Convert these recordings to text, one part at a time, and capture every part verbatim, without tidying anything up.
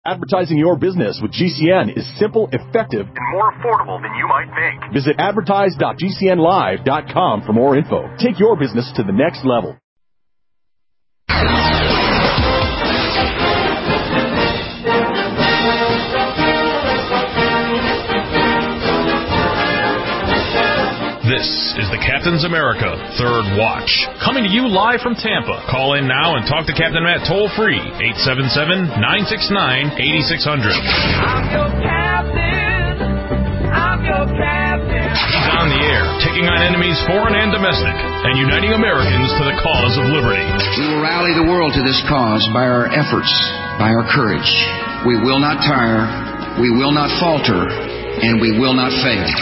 Advertising your business with G C N is simple, effective, and more affordable than you might think. Visit advertise dot g c n live dot com for more info. Take your business to the next level. This is the Captain's America Third Watch, coming to you live from Tampa. Call in now and talk to Captain Matt toll-free, eight seven seven, nine six nine, eight six zero zero. I'm your captain. I'm your captain. He's on the air, taking on enemies foreign and domestic, and uniting Americans to the cause of liberty. We will rally the world to this cause by our efforts, by our courage. We will not tire, we will not falter, and we will not fail.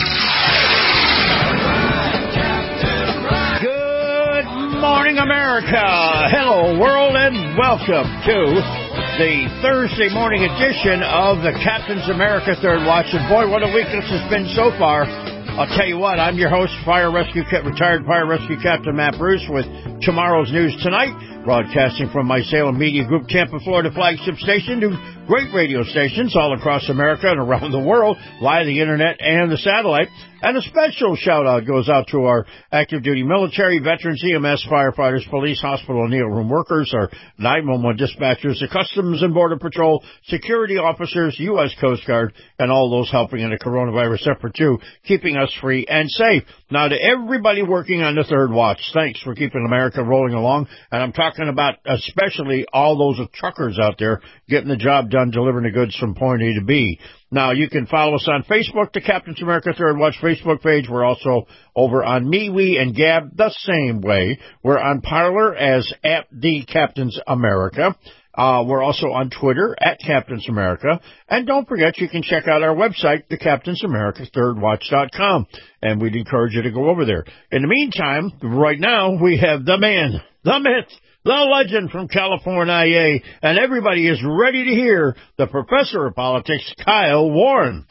Morning, America. Hello, world, and welcome to the Thursday morning edition of the Captain's America Third Watch. And boy, what a week this has been so far. I'll tell you what, I'm your host, Fire Rescue retired Fire Rescue Captain Matt Bruce, with tomorrow's news tonight, broadcasting from my Salem Media Group, Tampa, Florida flagship station, to great radio stations all across America and around the world, via the internet and the satellite. And a special shout-out goes out to our active-duty military, veterans, E M S, firefighters, police, hospital, and meal room workers, our nine one one dispatchers, the Customs and Border Patrol, security officers, U S Coast Guard, and all those helping in the coronavirus effort, too, keeping us free and safe. Now, to everybody working on the Third Watch, thanks for keeping America rolling along. And I'm talking about especially all those truckers out there getting the job done, delivering the goods from point A to B. Now, you can follow us on Facebook, the Captain's America Third Watch Facebook page. We're also over on MeWe and Gab the same way. We're on Parler as at the Captain's America. Uh, we're also on Twitter at Captain's America. And don't forget, you can check out our website, the Captain's America Third Watch dot com. And we'd encourage you to go over there. In the meantime, right now, we have the man, the myth, the legend from California, and everybody is ready to hear the professor of politics, Kyle Warren.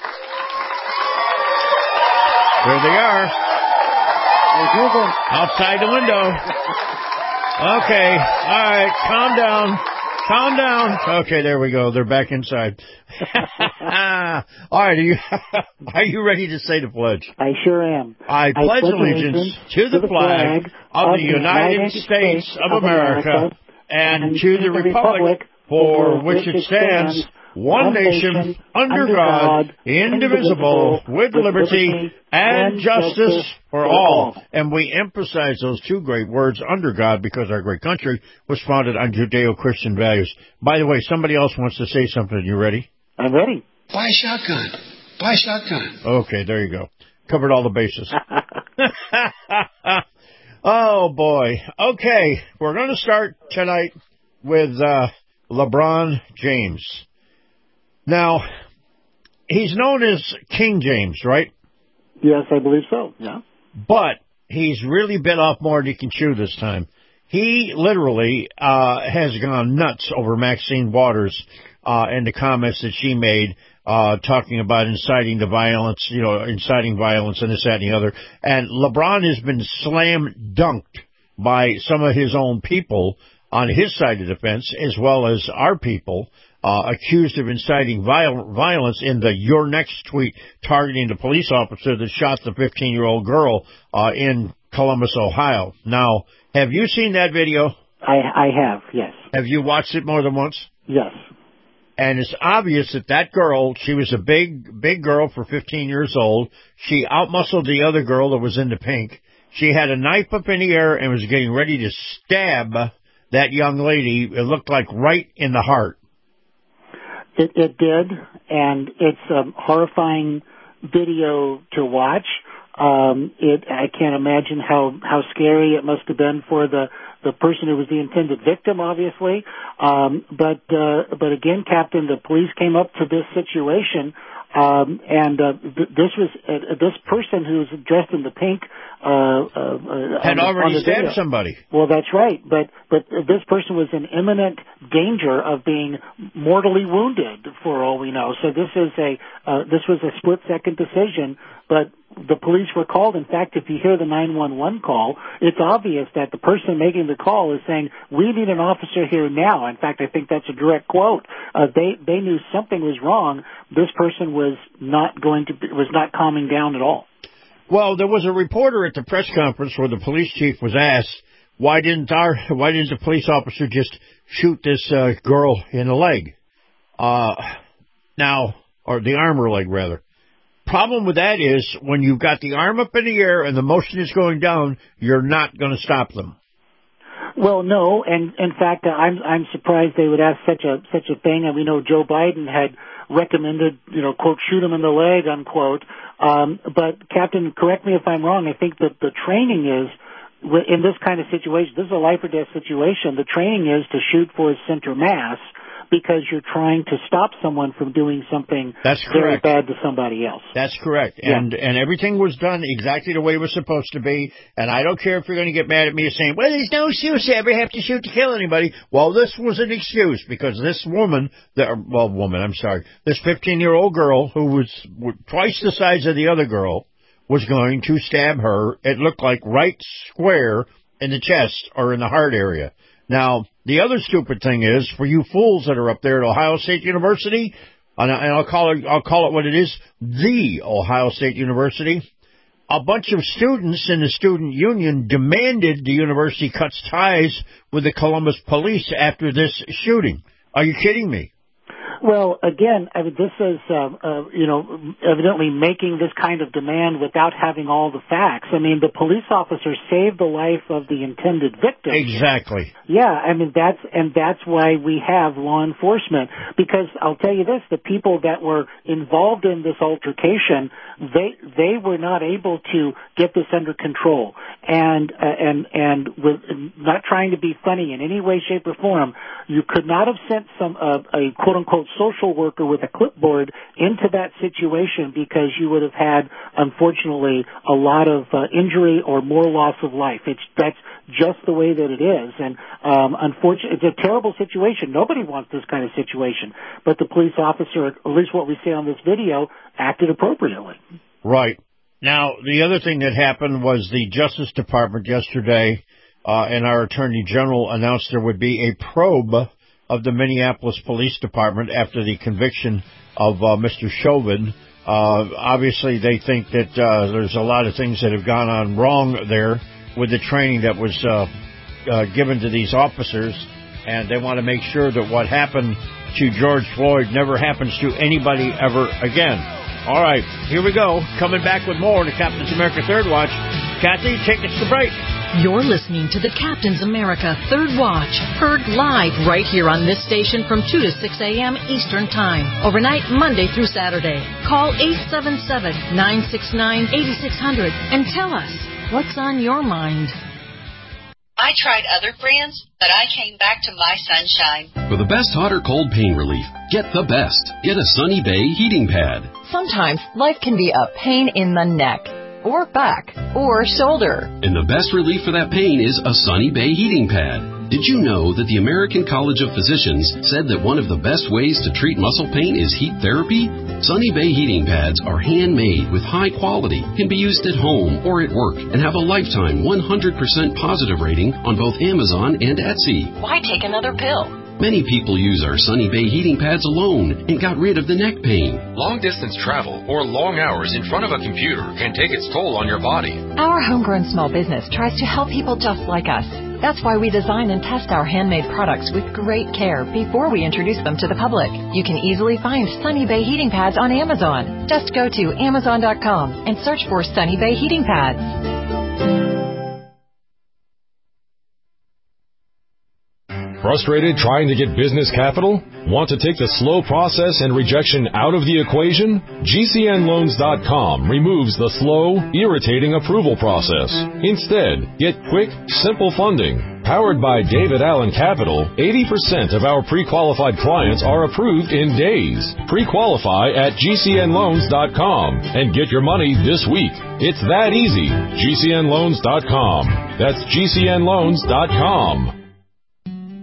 There they are. Outside the window. Okay. All right. Calm down. Calm down. Okay, there we go. They're back inside. All right. Are you, are you ready to say the pledge? I sure am. I, I pledge allegiance to the flag of the United States of America and to the republic for which it stands, one nation, under God, indivisible, with liberty and justice for all. And we emphasize those two great words, under God, because our great country was founded on Judeo-Christian values. By the way, somebody else wants to say something. You ready? I'm ready. Buy a shotgun. Buy a shotgun. Okay, there you go. Covered all the bases. Oh, boy. Okay, we're going to start tonight with uh, LeBron James. Now, he's known as King James, right? Yes, I believe so, yeah. But he's really bit off more than he can chew this time. He literally uh, has gone nuts over Maxine Waters uh, and the comments that she made, uh, talking about inciting the violence, you know, inciting violence and this, that, and the other. And LeBron has been slam dunked by some of his own people on his side of the fence, as well as our people, uh, accused of inciting viol- violence in the Your Next tweet targeting the police officer that shot the fifteen-year-old girl uh, in Columbus, Ohio. Now, have you seen that video? I, I have, yes. Have you watched it more than once? Yes. And it's obvious that that girl, she was a big, big girl for fifteen years old. She outmuscled the other girl that was in the pink. She had a knife up in the air and was getting ready to stab that young lady. It looked like right in the heart. It, it did, and it's a horrifying video to watch. Um, it, I can't imagine how, how scary it must have been for the, the person who was the intended victim, obviously. Um, but, uh, but again, Captain, the police came up to this situation, um, and, uh, th- this was, uh, this person who was dressed in the pink, uh, uh, had on, already on stabbed video. somebody. Well, that's right. But but this person was in imminent danger of being mortally wounded, for all we know. So this is a uh, this was a split-second decision, but the police were called. In fact, if you hear the nine one one call, it's obvious that the person making the call is saying, "We need an officer here now." In fact, I think that's a direct quote. Uh, they they knew something was wrong. This person was not going to be, was not calming down at all. Well, there was a reporter at the press conference where the police chief was asked, "Why didn't our why didn't the police officer just shoot this uh, girl in the leg?" Uh, now, or the arm or leg rather. Problem with that is when you've got the arm up in the air and the motion is going down, you're not going to stop them. Well, no, and in fact, uh, I'm I'm surprised they would ask such a such a thing. And we know Joe Biden had recommended, you know, quote, shoot him in the leg, unquote. Um, but Captain, correct me if I'm wrong. I think that the training is in this kind of situation. This is a life or death situation. The training is to shoot for his center mass, because you're trying to stop someone from doing something That's very correct. bad to somebody else. That's correct. Yeah. And and everything was done exactly the way it was supposed to be. And I don't care if you're going to get mad at me saying, well, there's no excuse to ever have to shoot to kill anybody. Well, this was an excuse because this woman, the, well, woman, I'm sorry, this fifteen-year-old girl who was twice the size of the other girl was going to stab her. It looked like right square in the chest or in the heart area. Now, the other stupid thing is, for you fools that are up there at Ohio State University, and I'll call it, I'll call it what it is, the Ohio State University, a bunch of students in the student union demanded the university cuts ties with the Columbus police after this shooting. Are you kidding me? Well, again, I mean, this is, uh, uh, you know, evidently making this kind of demand without having all the facts. I mean, the police officer saved the life of the intended victim. Exactly. Yeah, I mean, that's, and that's why we have law enforcement. Because I'll tell you this, the people that were involved in this altercation, they, they were not able to get this under control. And, uh, and, and with, not trying to be funny in any way, shape, or form, you could not have sent some, uh, a quote unquote social worker with a clipboard into that situation, because you would have had, unfortunately, a lot of uh, injury or more loss of life. It's that's just the way that it is, and um, unfortunately, it's a terrible situation. Nobody wants this kind of situation, but the police officer, at least what we see on this video, acted appropriately. Right. Now, the other thing that happened was the Justice Department yesterday uh, and our Attorney General announced there would be a probe of the Minneapolis Police Department after the conviction of uh, Mister Chauvin. Uh, obviously, they think that uh, there's a lot of things that have gone on wrong there with the training that was uh, uh, given to these officers, and they want to make sure that what happened to George Floyd never happens to anybody ever again. All right, here we go. Coming back with more on the Captain's America Third Watch. Kathy, take us to break. You're listening to the Captain's America Third Watch, heard live right here on this station from two to six a.m. Eastern Time, overnight Monday through Saturday. Call eight seven seven, nine six nine, eight six zero zero and tell us what's on your mind. I tried other brands, but I came back to my Sunshine. For the best hot or cold pain relief, get the best. Get a Sunny Bay heating pad. Sometimes life can be a pain in the neck, or back, or shoulder. And the best relief for that pain is a Sunny Bay heating pad. Did you know that the American College of Physicians said that one of the best ways to treat muscle pain is heat therapy? Sunny Bay heating pads are handmade with high quality, can be used at home or at work, and have a lifetime one hundred percent positive rating on both Amazon and Etsy. Why take another pill? Many people use our Sunny Bay heating pads alone and got rid of the neck pain. Long-distance travel or long hours in front of a computer can take its toll on your body. Our homegrown small business tries to help people just like us. That's why we design and test our handmade products with great care before we introduce them to the public. You can easily find Sunny Bay heating pads on Amazon. Just go to amazon dot com and search for Sunny Bay heating pads. Frustrated trying to get business capital? Want to take the slow process and rejection out of the equation? G C N loans dot com removes the slow, irritating approval process. Instead, get quick, simple funding. Powered by David Allen Capital, eighty percent of our pre-qualified clients are approved in days. Pre-qualify at G C N loans dot com and get your money this week. It's that easy. G C N loans dot com. That's G C N loans dot com.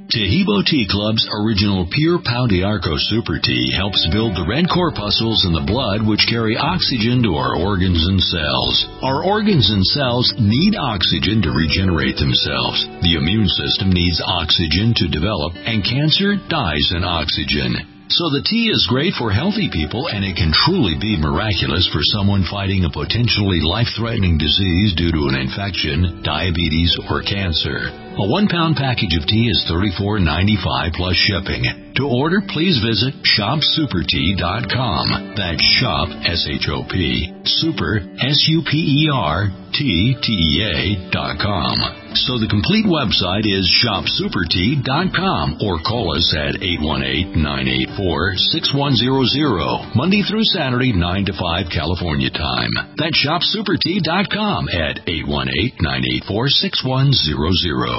Tahibo Tea Club's original Pure Pau d'Arco Super Tea helps build the red corpuscles in the blood which carry oxygen to our organs and cells. Our organs and cells need oxygen to regenerate themselves. The immune system needs oxygen to develop, and cancer dies in oxygen. So the tea is great for healthy people, and it can truly be miraculous for someone fighting a potentially life-threatening disease due to an infection, diabetes, or cancer. A one-pound package of tea is thirty-four ninety-five plus shipping. To order, please visit shop super tea dot com. That's shop, S H O P, super, S U P E R, T, T E A, dot com. So the complete website is shop super tea dot com, or call us at eight one eight, nine eight four, six one zero zero, Monday through Saturday, nine to five California time. That's shop super tea dot com at eight one eight, nine eight four, six one zero zero.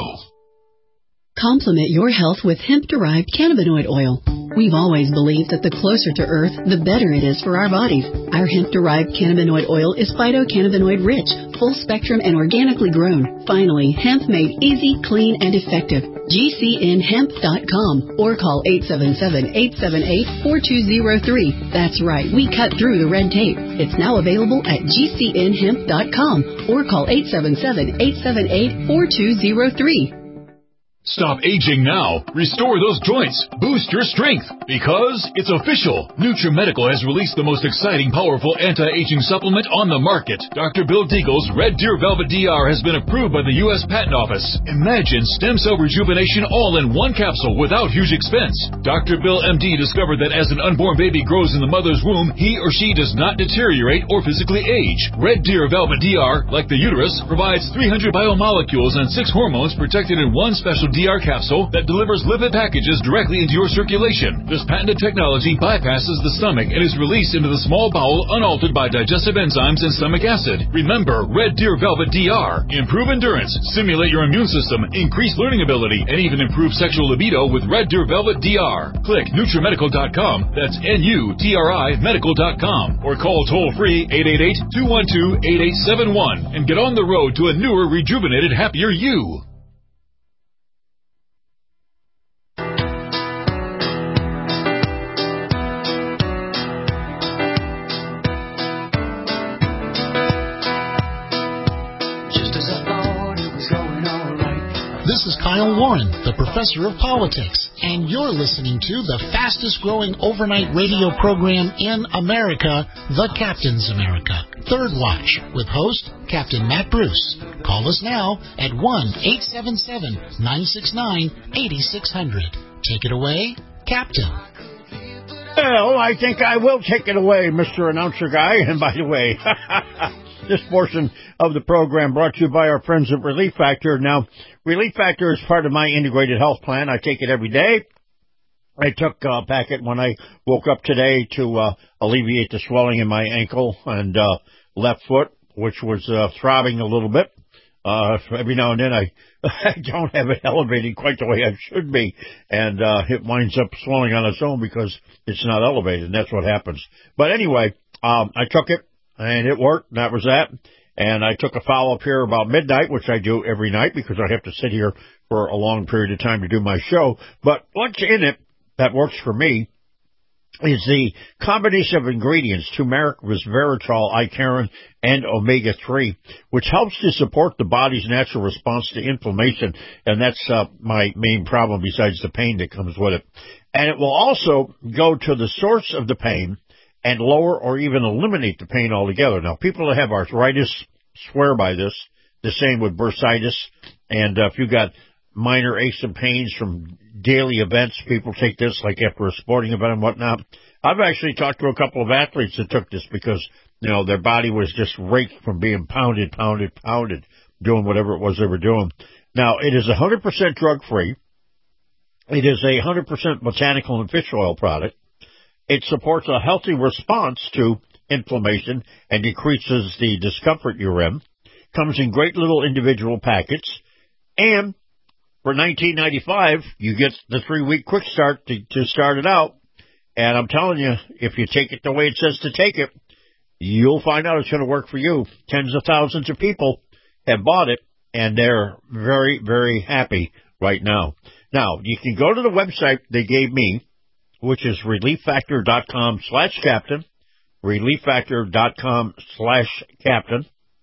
Complement your health with hemp-derived cannabinoid oil. We've always believed that the closer to Earth, the better it is for our bodies. Our hemp-derived cannabinoid oil is phytocannabinoid-rich, full-spectrum, and organically grown. Finally, hemp made easy, clean, and effective. G C N hemp dot com or call eight seven seven, eight seven eight, four two zero three. That's right, we cut through the red tape. It's now available at G C N hemp dot com or call eight seven seven, eight seven eight, four two zero three. Stop aging now. Restore those joints. Boost your strength. Because it's official. NutriMedical has released the most exciting, powerful anti-aging supplement on the market. Doctor Bill Deagle's Red Deer Velvet D R has been approved by the U S Patent Office. Imagine stem cell rejuvenation all in one capsule without huge expense. Doctor Bill M D discovered that as an unborn baby grows in the mother's womb, he or she does not deteriorate or physically age. Red Deer Velvet D R, like the uterus, provides three hundred biomolecules and six hormones protected in one special D R capsule that delivers lipid packages directly into your circulation. This patented technology bypasses the stomach and is released into the small bowel unaltered by digestive enzymes and stomach acid. Remember, Red Deer Velvet D R. Improve endurance, stimulate your immune system, increase learning ability, and even improve sexual libido with Red Deer Velvet D R. Click NutriMedical dot com. That's N U T R I Medical dot com. Or call toll-free eight eight eight, two one two, eight eight seven one and get on the road to a newer, rejuvenated, happier you. This is Kyle Warren, the professor of politics, and you're listening to the fastest-growing overnight radio program in America, The Captain's America, Third Watch, with host Captain Matt Bruce. Call us now at one eight seven seven, nine six nine, eight six zero zero. Take it away, Captain. Well, I think I will take it away, Mister Announcer Guy. And by the way, this portion of the program brought to you by our friends at Relief Factor. Now, Relief Factor is part of my integrated health plan. I take it every day. I took a packet when I woke up today to uh, alleviate the swelling in my ankle and uh, left foot, which was uh, throbbing a little bit. Uh, every now and then I, I don't have it elevated quite the way I should be, and uh, it winds up swelling on its own because it's not elevated, and that's what happens. But anyway, um, I took it, and it worked, and that was that. And I took a follow-up here about midnight, which I do every night because I have to sit here for a long period of time to do my show. But what's in it that works for me is the combination of ingredients, turmeric, resveratrol, icariin, and omega three, which helps to support the body's natural response to inflammation. And that's uh, my main problem besides the pain that comes with it. And it will also go to the source of the pain and lower or even eliminate the pain altogether. Now, people that have arthritis swear by this. The same with bursitis. And uh, if you've got minor aches and pains from daily events, people take this like after a sporting event and whatnot. I've actually talked to a couple of athletes that took this because, you know, their body was just raked from being pounded, pounded, pounded, doing whatever it was they were doing. Now, it is one hundred percent drug-free. It is a one hundred percent botanical and fish oil product. It supports a healthy response to inflammation and decreases the discomfort you're in. Comes in great little individual packets. And for nineteen ninety-five dollars, you get the three-week quick start to, to start it out. And I'm telling you, if you take it the way it says to take it, you'll find out it's going to work for you. Tens of thousands of people have bought it, and they're very, very happy right now. Now, you can go to the website they gave me, which is relieffactor.com slash captain, relieffactor.com slash captain,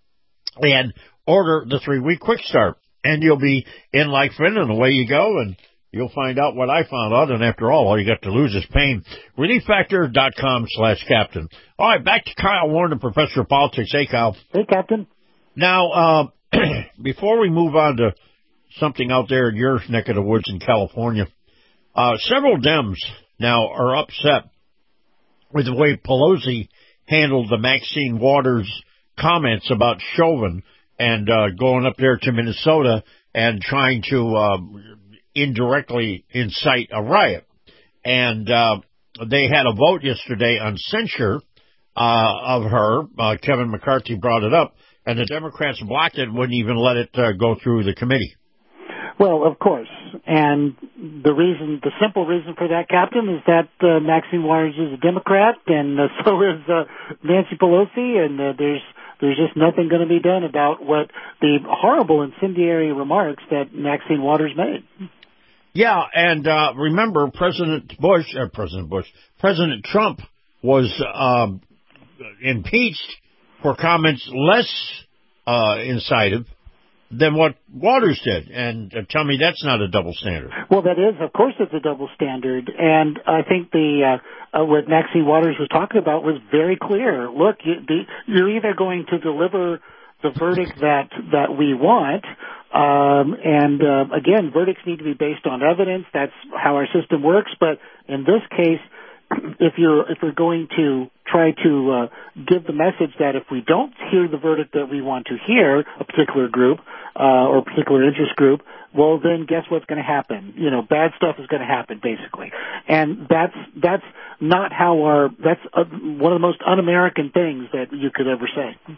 and order the three-week quick start. And you'll be in like Finn, and away you go, and you'll find out what I found out. And after all, all you got to lose is pain. relieffactor.com slash captain. All right, back to Kyle Warren, Professor of Politics. Hey, Kyle. Hey, Captain. Now, uh, before we move on to something out there in your neck of the woods in California, uh, several Dems now are upset with the way Pelosi handled the Maxine Waters comments about Chauvin and uh, going up there to Minnesota and trying to uh, indirectly incite a riot. And uh, they had a vote yesterday on censure uh, of her. Uh, Kevin McCarthy brought it up, and the Democrats blocked it and wouldn't even let it uh, go through the committee. Well, of course. And the reason, the simple reason for that, Captain, is that uh, Maxine Waters is a Democrat, and uh, so is uh, Nancy Pelosi, and uh, there's there's just nothing going to be done about what the horrible incendiary remarks that Maxine Waters made. Yeah, and uh, remember, President Bush, uh, President Bush, President Trump was um, impeached for comments less uh, incisive than what Waters did. And uh, tell me that's not a double standard. Well, that is, of course, it's a double standard. And I think the uh, uh, what Maxine Waters was talking about was very clear. Look, you, the, you're either going to deliver the verdict that that we want, um, and uh, again, verdicts need to be based on evidence. That's how our system works. But in this case, if you're if you're going to try to uh, give the message that if we don't hear the verdict that we want to hear, a particular group uh, or a particular interest group, well, then guess what's going to happen? You know, bad stuff is going to happen, basically. And that's that's not how our that's uh, one of the most un-American things that you could ever say.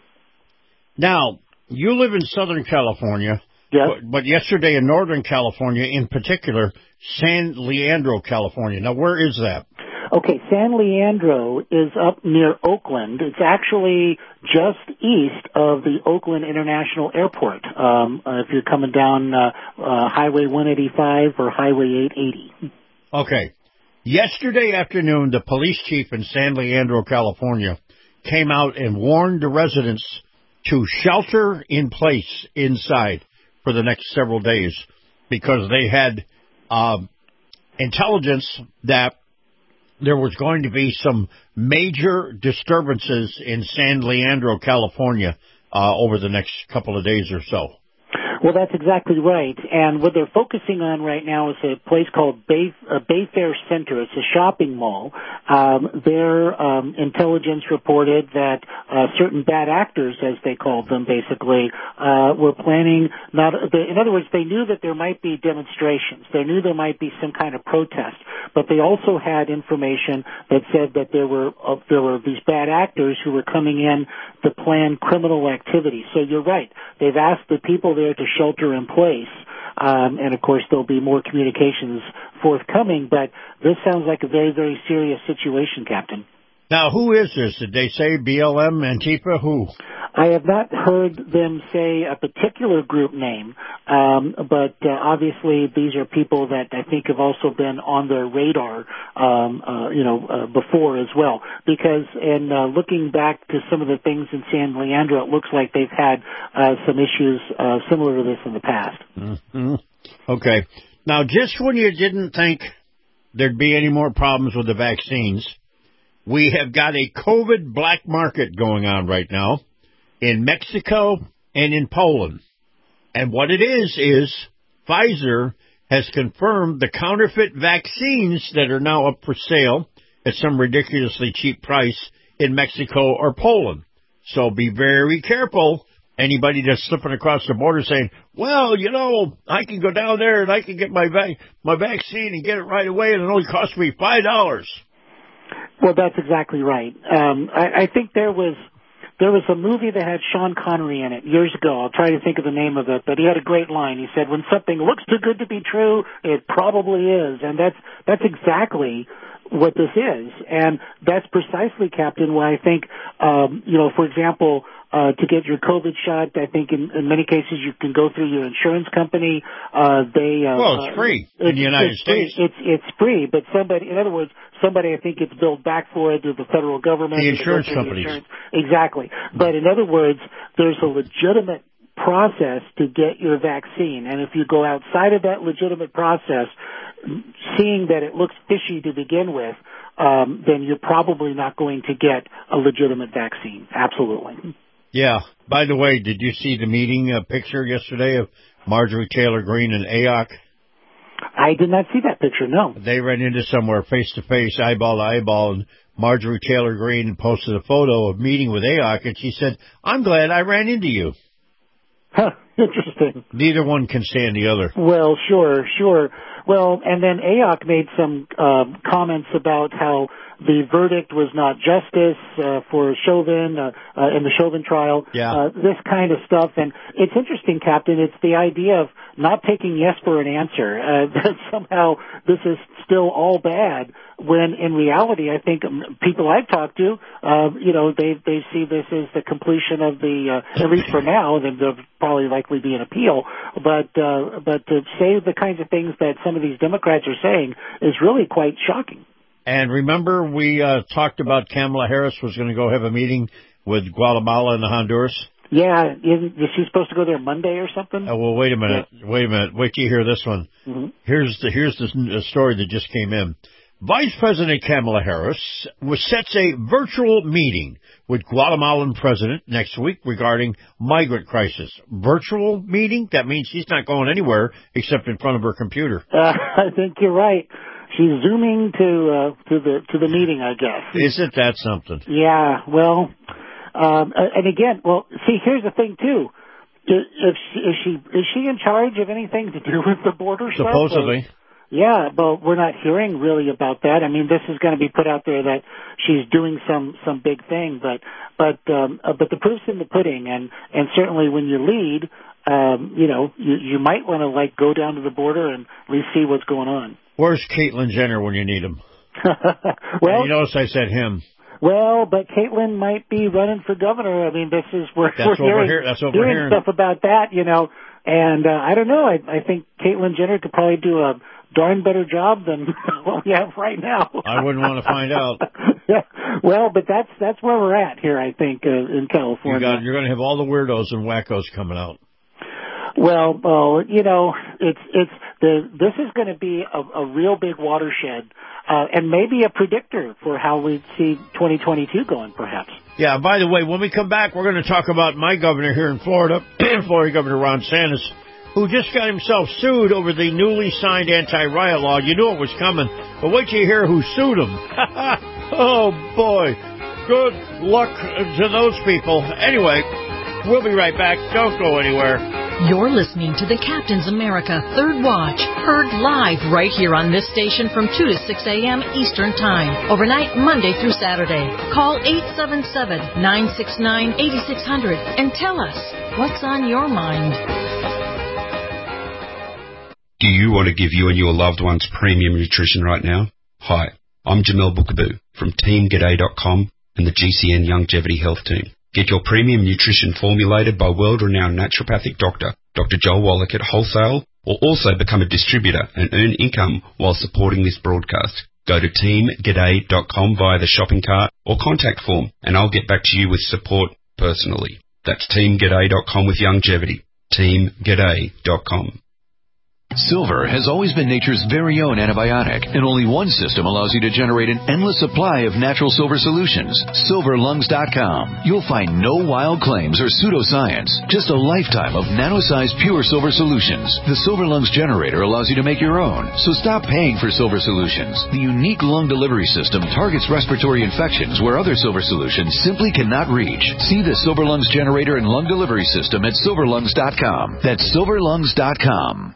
Now, you live in Southern California. Yes. But, but yesterday in Northern California, in particular, San Leandro, California. Now, where is that? Okay, San Leandro is up near Oakland. It's actually just east of the Oakland International Airport, um, uh, if you're coming down uh, uh, Highway one eighty-five or Highway eight eighty. Okay. Yesterday afternoon, the police chief in San Leandro, California, came out and warned the residents to shelter in place inside for the next several days because they had uh, intelligence that there was going to be some major disturbances in San Leandro, California, uh, over the next couple of days or so. Well, that's exactly right. And what they're focusing on right now is a place called Bay, uh, Bayfair Center. It's a shopping mall. Um, their um, intelligence reported that uh, certain bad actors, as they called them, basically, uh, were planning not. In other words, they knew that there might be demonstrations. They knew there might be some kind of protest. But they also had information that said that there were uh, there were these bad actors who were coming in to plan criminal activity. So you're right. They've asked the people there to shelter in place, um, and of course there'll be more communications forthcoming, but this sounds like a very, very serious situation, Captain. Now, who is this? Did they say B L M, Antifa? Who? I have not heard them say a particular group name, um, but uh, obviously these are people that I think have also been on their radar, um, uh, you know, uh, before as well. Because in uh, looking back to some of the things in San Leandro, it looks like they've had uh, some issues uh, similar to this in the past. Mm-hmm. Okay. Now, just when you didn't think there'd be any more problems with the vaccines, we have got a COVID black market going on right now in Mexico and in Poland. And what it is, is Pfizer has confirmed the counterfeit vaccines that are now up for sale at some ridiculously cheap price in Mexico or Poland. So be very careful. Anybody that's slipping across the border saying, well, you know, I can go down there and I can get my va- my vaccine and get it right away and it only costs me five dollars. Well, that's exactly right. Um, I, I think there was there was a movie that had Sean Connery in it years ago. I'll try to think of the name of it, but he had a great line. He said, "When something looks too good to be true, it probably is," and that's that's exactly what this is, and that's precisely, Captain, why I think, um, you know, for example, uh, to get your COVID shot. I think in, in many cases you can go through your insurance company. Uh, they uh, well, it's free uh, in the United it's States. Free. It's it's free, but somebody, in other words, somebody I think gets billed back for it to the federal government. The insurance companies. Insurance. Exactly. But in other words, there's a legitimate process to get your vaccine, and if you go outside of that legitimate process, seeing that it looks fishy to begin with, um, then you're probably not going to get a legitimate vaccine. Absolutely. Yeah. By the way, did you see the meeting uh, picture yesterday of Marjorie Taylor Greene and A O C? I did not see that picture, no. They ran into somewhere face-to-face, eyeball to eyeball, and Marjorie Taylor Greene posted a photo of meeting with A O C, and she said, I'm glad I ran into you. Huh, interesting. Neither one can stand the other. Well, sure, sure. Well, and then A O C made some uh, comments about how the verdict was not justice uh, for Chauvin uh, uh, in the Chauvin trial. Yeah. Uh, this kind of stuff. And it's interesting, Captain. It's the idea of not taking yes for an answer. Uh, that somehow this is still all bad, when in reality, I think people I've talked to, uh, you know, they they see this as the completion of the, uh, at least for now, then there'll probably likely be an appeal. But uh, but to say the kinds of things that some of these Democrats are saying is really quite shocking. And remember, we uh, talked about Kamala Harris was going to go have a meeting with Guatemala and Honduras? Yeah, isn't, is she supposed to go there Monday or something? Oh, well, wait a minute. Yeah. Wait a minute. Wait till you hear this one. Mm-hmm. Here's the here's the, the story that just came in. Vice President Kamala Harris was sets a virtual meeting with Guatemalan President next week regarding migrant crisis. Virtual meeting? That means she's not going anywhere except in front of her computer. Uh, I think you're right. She's zooming to uh, to the to the meeting, I guess. Isn't that something? Yeah. Well, um, and again, well, see, here's the thing too. If she, is she is she in charge of anything to do with the border stuff? Supposedly. Yeah, but we're not hearing really about that. I mean, this is going to be put out there that she's doing some some big thing, but but um, uh, but the proof's in the pudding, and and certainly when you lead, um, you know, you you might want to like go down to the border and at least see what's going on. Where's Caitlyn Jenner when you need him? Well, and you notice I said him. Well, but Caitlyn might be running for governor. I mean, this is we're, That's we're what hearing, we're hear- that's what hearing we're hearing stuff about that, you know. And uh, I don't know. I, I think Caitlyn Jenner could probably do a darn better job than what we have right now. I wouldn't want to find out. Yeah. Well, but that's that's where we're at here, I think, uh, in California. You got, you're going to have all the weirdos and wackos coming out. Well, oh, you know, it's it's the this is going to be a, a real big watershed, uh, and maybe a predictor for how we see twenty twenty-two going, perhaps. Yeah. By the way, when we come back, we're going to talk about my governor here in Florida, Florida Governor Ron DeSantis, who just got himself sued over the newly signed anti-riot law. You knew it was coming, but wait till you hear who sued him. Oh boy, good luck to those people. Anyway, we'll be right back. Don't go anywhere. You're listening to the Captain's America Third Watch, heard live right here on this station from two to six a.m. Eastern Time, overnight Monday through Saturday. Call eight seven seven, nine six nine, eight six zero zero and tell us what's on your mind. Do you want to give you and your loved ones premium nutrition right now? Hi, I'm Jamel Bookaboo from Team G'day dot com and the G C N Longevity Health Team. Get your premium nutrition formulated by world-renowned naturopathic doctor, Doctor Joel Wallach at wholesale, or also become a distributor and earn income while supporting this broadcast. Go to Team G'day dot com via the shopping cart or contact form, and I'll get back to you with support personally. That's Team G'day dot com with longevity. Team G'day dot com. Silver has always been nature's very own antibiotic, and only one system allows you to generate an endless supply of natural silver solutions. silver lungs dot com. You'll find no wild claims or pseudoscience, just a lifetime of nano-sized pure silver solutions. The Silver Lungs generator allows you to make your own, so stop paying for silver solutions. The unique lung delivery system targets respiratory infections where other silver solutions simply cannot reach. See the Silver Lungs generator and lung delivery system at silver lungs dot com. That's silver lungs dot com.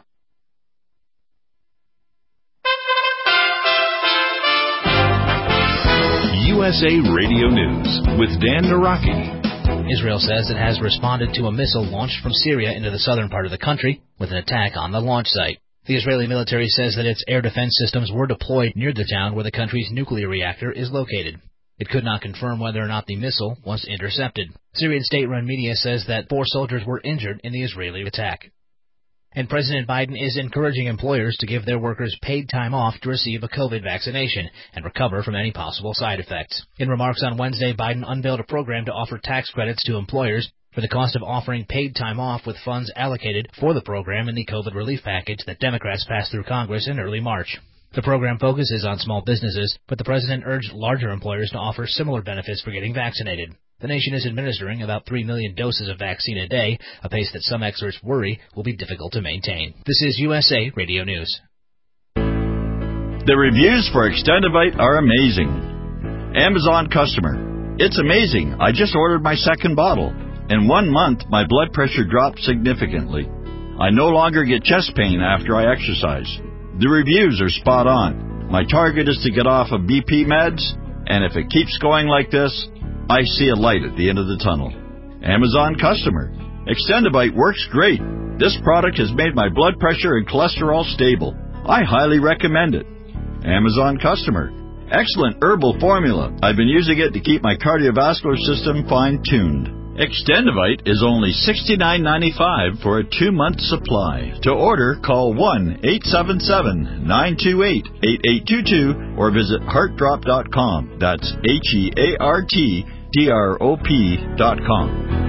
U S A Radio News with Dan Naraki. Israel says it has responded to a missile launched from Syria into the southern part of the country with an attack on the launch site. The Israeli military says that its air defense systems were deployed near the town where the country's nuclear reactor is located. It could not confirm whether or not the missile was intercepted. Syrian state-run media says that four soldiers were injured in the Israeli attack. And President Biden is encouraging employers to give their workers paid time off to receive a COVID vaccination and recover from any possible side effects. In remarks on Wednesday, Biden unveiled a program to offer tax credits to employers for the cost of offering paid time off with funds allocated for the program in the COVID relief package that Democrats passed through Congress in early March. The program focuses on small businesses, but the president urged larger employers to offer similar benefits for getting vaccinated. The nation is administering about three million doses of vaccine a day, a pace that some experts worry will be difficult to maintain. This is U S A Radio News. The reviews for Extendivite are amazing. Amazon customer. It's amazing. I just ordered my second bottle. In one month, my blood pressure dropped significantly. I no longer get chest pain after I exercise. The reviews are spot on. My target is to get off of B P meds, and if it keeps going like this, I see a light at the end of the tunnel. Amazon customer. Extendivite works great. This product has made my blood pressure and cholesterol stable. I highly recommend it. Amazon customer. Excellent herbal formula. I've been using it to keep my cardiovascular system fine-tuned. Extendivite is only sixty-nine ninety-five for a two-month supply. To order, call one eight seven seven, nine two eight, eight eight two two or visit heart drop dot com. That's H E A R T D R O P dot com.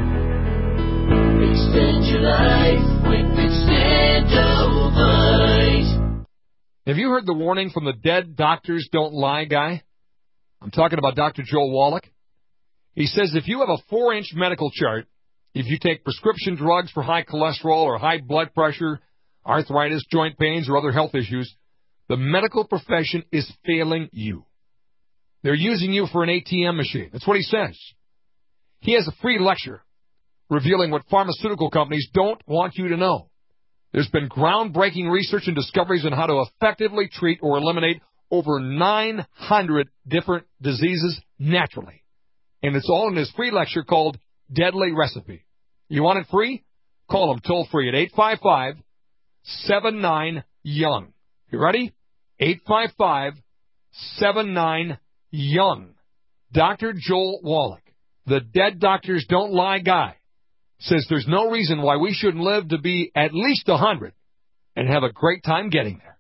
Extend your life with Extendivite. Have you heard the warning from the Dead Doctors Don't Lie guy? I'm talking about Doctor Joel Wallach. He says if you have a four-inch medical chart, if you take prescription drugs for high cholesterol or high blood pressure, arthritis, joint pains, or other health issues, the medical profession is failing you. They're using you for an A T M machine. That's what he says. He has a free lecture revealing what pharmaceutical companies don't want you to know. There's been groundbreaking research and discoveries on how to effectively treat or eliminate over nine hundred different diseases naturally. And it's all in his free lecture called Deadly Recipe. You want it free? Call him toll free at eight five five, seven nine, young. You ready? eight five five, seven nine, young. Doctor Joel Wallach, the Dead Doctors Don't Lie guy, says there's no reason why we shouldn't live to be at least one hundred and have a great time getting there.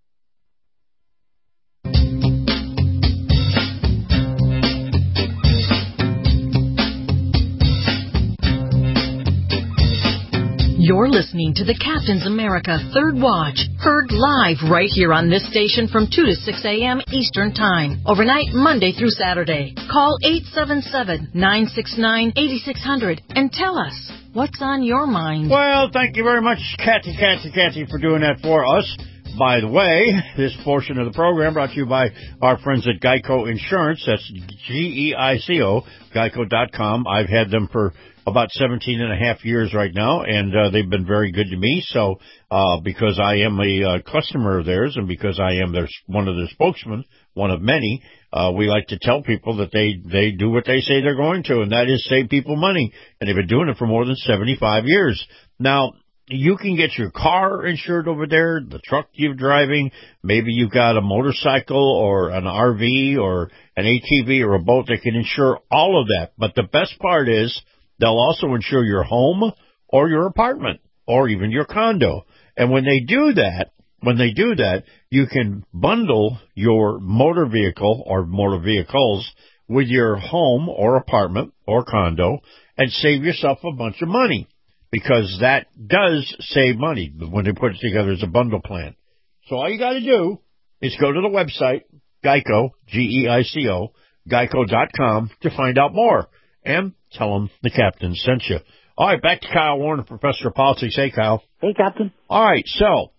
You're listening to the Captain's America Third Watch, heard live right here on this station from two to six a.m. Eastern Time, overnight Monday through Saturday. Call eight seven seven, nine six nine, eight six zero zero and tell us what's on your mind. Well, thank you very much, Kathy, Kathy, Kathy, for doing that for us. By the way, this portion of the program brought to you by our friends at Geico Insurance. That's G E I C O, geico dot com. I've had them for about seventeen and a half years right now, and uh, they've been very good to me. So uh, because I am a uh, customer of theirs and because I am their, one of their spokesmen, one of many, uh, we like to tell people that they, they do what they say they're going to, and that is save people money. And they've been doing it for more than seventy-five years. Now, you can get your car insured over there, the truck you're driving. Maybe you've got a motorcycle or an R V or an A T V or a boat. They can insure all of that. But the best part is they'll also insure your home or your apartment or even your condo. And when they do that, when they do that, you can bundle your motor vehicle or motor vehicles with your home or apartment or condo and save yourself a bunch of money. Because that does save money when they put it together as a bundle plan. So all you got to do is go to the website, Geico, G E I C O, geico dot com, to find out more. And tell them the captain sent you. All right, back to Kyle Warner, Professor of Politics. Hey, Kyle. Hey, Captain. All right, so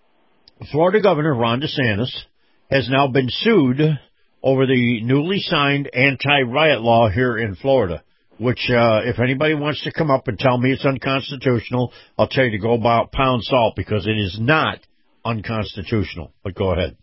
Florida Governor Ron DeSantis has now been sued over the newly signed anti-riot law here in Florida, which, uh, if anybody wants to come up and tell me it's unconstitutional, I'll tell you to go about pound salt, because it is not unconstitutional. But go ahead.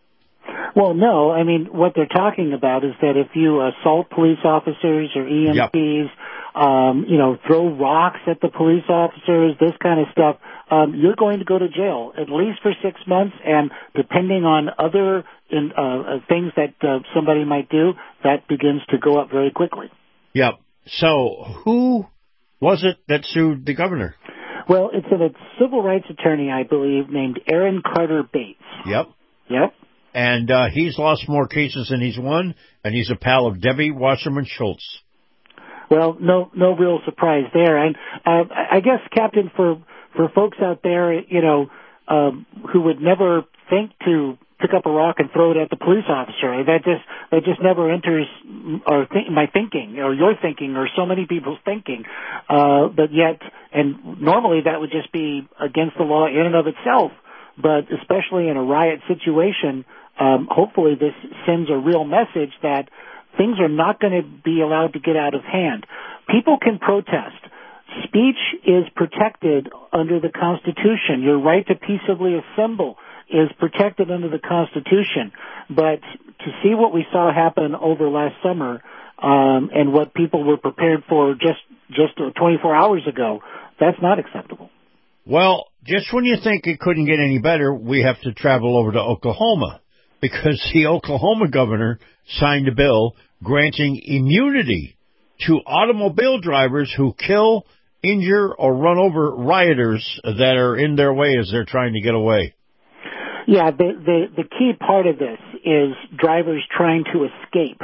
Well, no. I mean, what they're talking about is that if you assault police officers or E M Ps, yep. um, you know, throw rocks at the police officers, this kind of stuff, um, you're going to go to jail at least for six months, and depending on other in, uh, things that uh, somebody might do, that begins to go up very quickly. Yep. So who was it that sued the governor? Well, it's a civil rights attorney, I believe, named Aaron Carter Bates. Yep. Yep. And uh, he's lost more cases than he's won, and he's a pal of Debbie Wasserman Schultz. Well, no, no real surprise there. And uh, I guess, Captain, for for folks out there, you know, um, who would never think to pick up a rock and throw it at the police officer, that just that just never enters or th- my thinking or your thinking or so many people's thinking. Uh, but yet, and normally that would just be against the law in and of itself. But especially in a riot situation, um, hopefully this sends a real message that things are not going to be allowed to get out of hand. People can protest. Speech is protected under the Constitution. Your right to peaceably assemble is protected under the Constitution. But to see what we saw happen over last summer um, and what people were prepared for just, just twenty-four hours ago, that's not acceptable. Well, just when you think it couldn't get any better, we have to travel over to Oklahoma, because the Oklahoma governor signed a bill granting immunity to automobile drivers who kill, injure, or run over rioters that are in their way as they're trying to get away. Yeah, the the, the key part of this is drivers trying to escape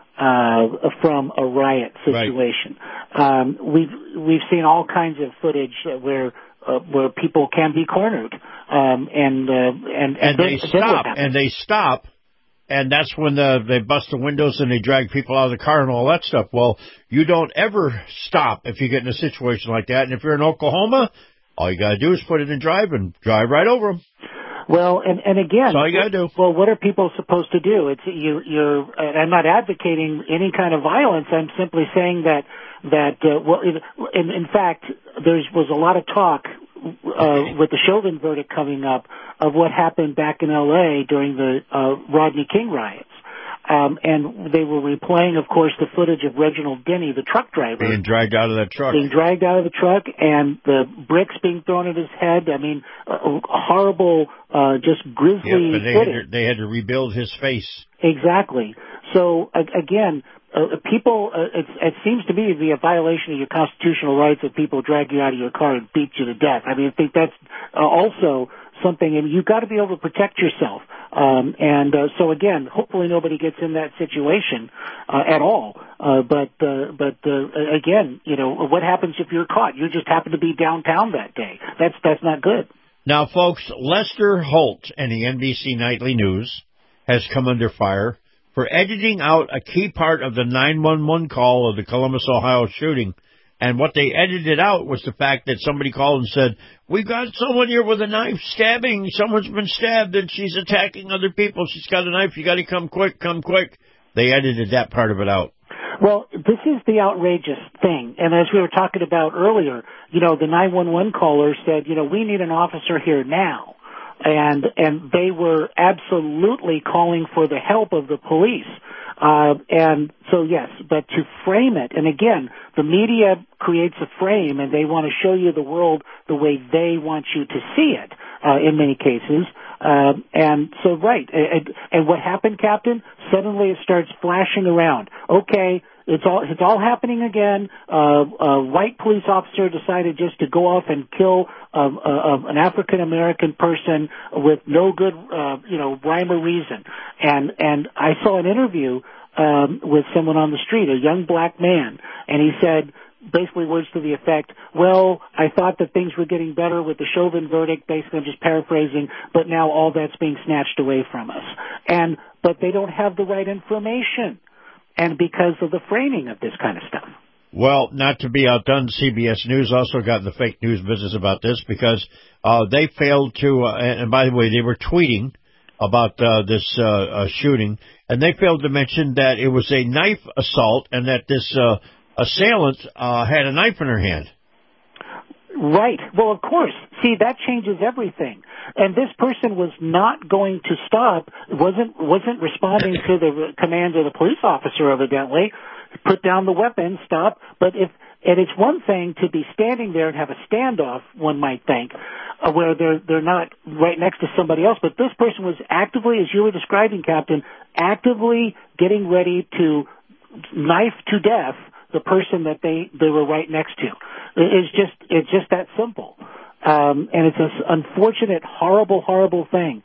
uh, from a riot situation. Right. Um, we've we've seen all kinds of footage where uh, where people can be cornered, um, and, uh, and and and then, they stop and they stop. And that's when the, they bust the windows and they drag people out of the car and all that stuff. Well, you don't ever stop if you get in a situation like that. And if you're in Oklahoma, all you got to do is put it in drive and drive right over them. Well, and, and again, that's all you got to do. Well, what are people supposed to do? It's you, you're. I'm not advocating any kind of violence. I'm simply saying that that uh, well, in, in fact, there was a lot of talk uh, with the Chauvin verdict coming up of what happened back in L A during the uh, Rodney King riots. Um, and they were replaying, of course, the footage of Reginald Denny, the truck driver. Being dragged out of that truck. Being dragged out of the truck, and the bricks being thrown at his head. I mean, uh, horrible, uh, just grisly yep, but they footage. Had to, they had to rebuild his face. Exactly. So, uh, again, uh, people, uh, it, it seems to me to be a violation of your constitutional rights if people drag you out of your car and beat you to death. I mean, I think that's uh, also something, and you've got to be able to protect yourself. Um, and uh, so again, hopefully nobody gets in that situation uh, at all. Uh, but uh, but uh, again, you know, what happens if you're caught? You just happen to be downtown that day. That's that's not good. Now, folks, Lester Holt and the N B C Nightly News has come under fire for editing out a key part of the nine one one call of the Columbus, Ohio shooting. And what they edited out was the fact that somebody called and said, "We've got someone here with a knife stabbing. Someone's been stabbed and she's attacking other people. She's got a knife. You got to come quick, come quick." They edited that part of it out. Well, this is the outrageous thing. And as we were talking about earlier, you know, the nine one one caller said, you know, we need an officer here now. And, and they were absolutely calling for the help of the police. Uh, and so, yes, but to frame it, and again, the media creates a frame and they want to show you the world the way they want you to see it, uh, in many cases. Uh, and so, right, and, and what happened, Captain? Suddenly it starts flashing around. Okay, it's all, it's all happening again. Uh, a white police officer decided just to go off and kill um, uh, an African-American person with no good, uh, you know, rhyme or reason. And, and I saw an interview, um, with someone on the street, a young black man, and he said, basically words to the effect, well, I thought that things were getting better with the Chauvin verdict, basically I'm just paraphrasing, but now all that's being snatched away from us. And, but they don't have the right information. And because of the framing of this kind of stuff. Well, not to be outdone, C B S News also got in the fake news business about this because uh, they failed to, uh, and by the way, they were tweeting about uh, this uh, uh, shooting, and they failed to mention that it was a knife assault and that this uh, assailant uh, had a knife in her hand. Right. Well, of course. See, that changes everything. And this person was not going to stop, wasn't wasn't responding to the command of the police officer, evidently. Put down the weapon, stop. But if, and it's one thing to be standing there and have a standoff, one might think, uh, where they're they're not right next to somebody else. But this person was actively, as you were describing, Captain, actively getting ready to knife to death the person that they, they were right next to. It's just, it's just that simple. Um, and it's an unfortunate, horrible, horrible thing.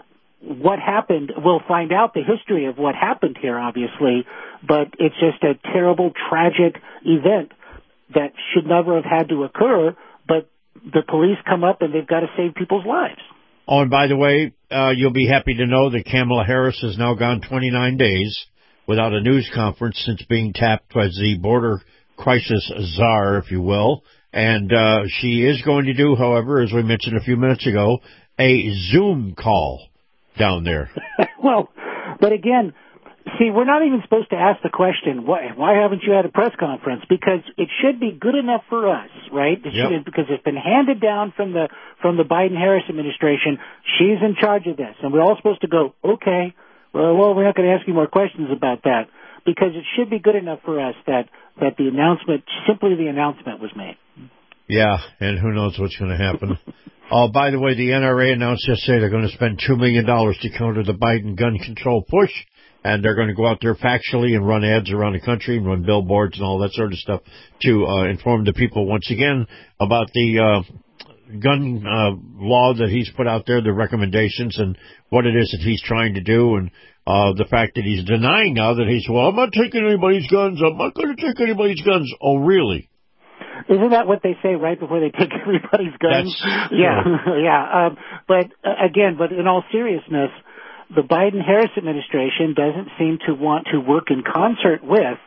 What happened, we'll find out the history of what happened here, obviously, but it's just a terrible, tragic event that should never have had to occur, but the police come up and they've got to save people's lives. Oh, and by the way, uh, you'll be happy to know that Kamala Harris has now gone twenty-nine days without a news conference since being tapped as the border crisis czar, if you will. And uh, she is going to do, however, as we mentioned a few minutes ago, a Zoom call down there. Well, but again, see, we're not even supposed to ask the question, why, why haven't you had a press conference? Because it should be good enough for us, right? It Yep. should, because it's been handed down from the from the Biden-Harris administration. She's in charge of this. And we're all supposed to go, okay, well, well we're not going to ask you more questions about that. Because it should be good enough for us that, that the announcement, simply the announcement was made. Yeah, and who knows what's going to happen. Oh, by the way, the N R A announced yesterday they're going to spend two million dollars to counter the Biden gun control push, and they're going to go out there factually and run ads around the country and run billboards and all that sort of stuff to uh, inform the people once again about the uh, gun uh, law that he's put out there, the recommendations, and what it is that he's trying to do, and uh, the fact that he's denying now that he's, well, I'm not taking anybody's guns, I'm not going to take anybody's guns. Oh, really? Isn't that what they say right before they take everybody's guns? That's yeah, yeah. Um, but uh, again, but in all seriousness, the Biden-Harris administration doesn't seem to want to work in concert with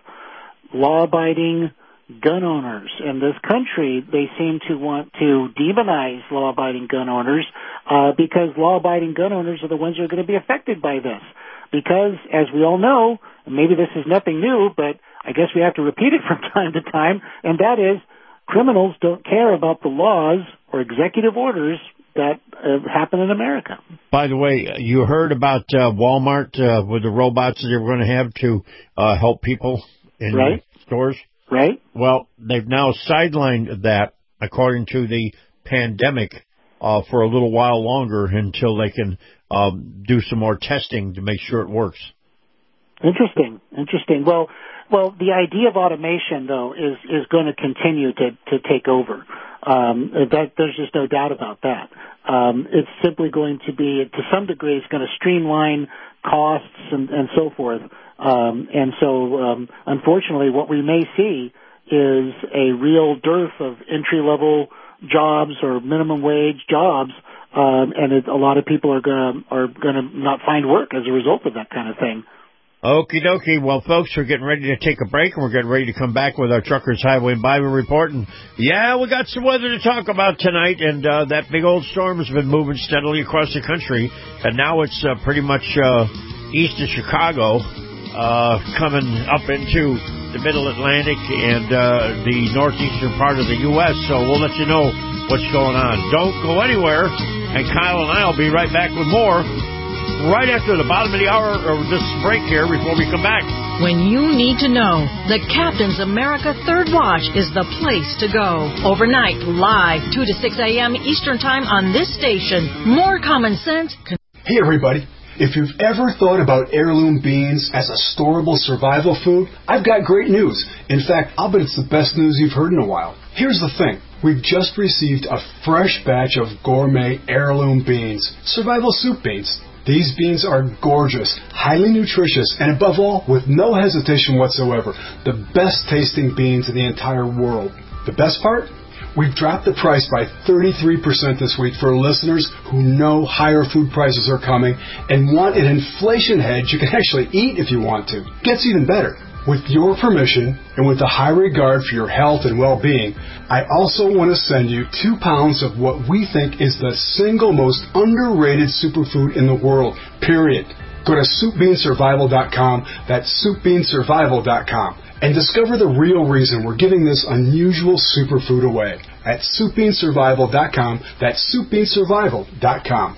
law-abiding gun owners. In this country, they seem to want to demonize law-abiding gun owners uh, because law-abiding gun owners are the ones who are going to be affected by this. Because, as we all know, and maybe this is nothing new, but I guess we have to repeat it from time to time, and that is criminals don't care about the laws or executive orders that uh, happen in America. By the way, you heard about uh, Walmart uh, with the robots that they were going to have to uh, help people in right. stores? Right. Well, they've now sidelined that, according to the pandemic, uh, for a little while longer until they can um, do some more testing to make sure it works. Interesting. Interesting. Well, well, the idea of automation, though, is, is going to continue to, to take over. Um, that, there's just no doubt about that. Um, it's simply going to be, to some degree, it's going to streamline costs and, and so forth. Um, and so, um, unfortunately, what we may see is a real dearth of entry-level jobs or minimum wage jobs, um, and it, a lot of people are going to are going to not find work as a result of that kind of thing. Okie dokie. Well, folks, we're getting ready to take a break, and we're getting ready to come back with our Truckers Highway and Byway report. And, yeah, we got some weather to talk about tonight, and uh, that big old storm has been moving steadily across the country, and now it's uh, pretty much uh, east of Chicago, uh, coming up into the middle Atlantic and uh, the northeastern part of the U S, so we'll let you know what's going on. Don't go anywhere, and Kyle and I will be right back with more right after the bottom of the hour or this break here before we come back. When you need to know, the Captain's America Third Watch is the place to go. Overnight, live, two to six a.m. Eastern Time on this station. More common sense. Hey, everybody. If you've ever thought about heirloom beans as a storable survival food, I've got great news. In fact, I'll bet it's the best news you've heard in a while. Here's the thing. We've just received a fresh batch of gourmet heirloom beans, survival soup beans. These beans are gorgeous, highly nutritious, and above all, with no hesitation whatsoever, the best tasting beans in the entire world. The best part? We've dropped the price by thirty-three percent this week for listeners who know higher food prices are coming and want an inflation hedge you can actually eat if you want to. Gets even better. With your permission, and with a high regard for your health and well-being, I also want to send you two pounds of what we think is the single most underrated superfood in the world, period. Go to soup bean survival dot com, that's soup bean survival dot com, and discover the real reason we're giving this unusual superfood away at soup bean survival dot com, that's soup bean survival dot com.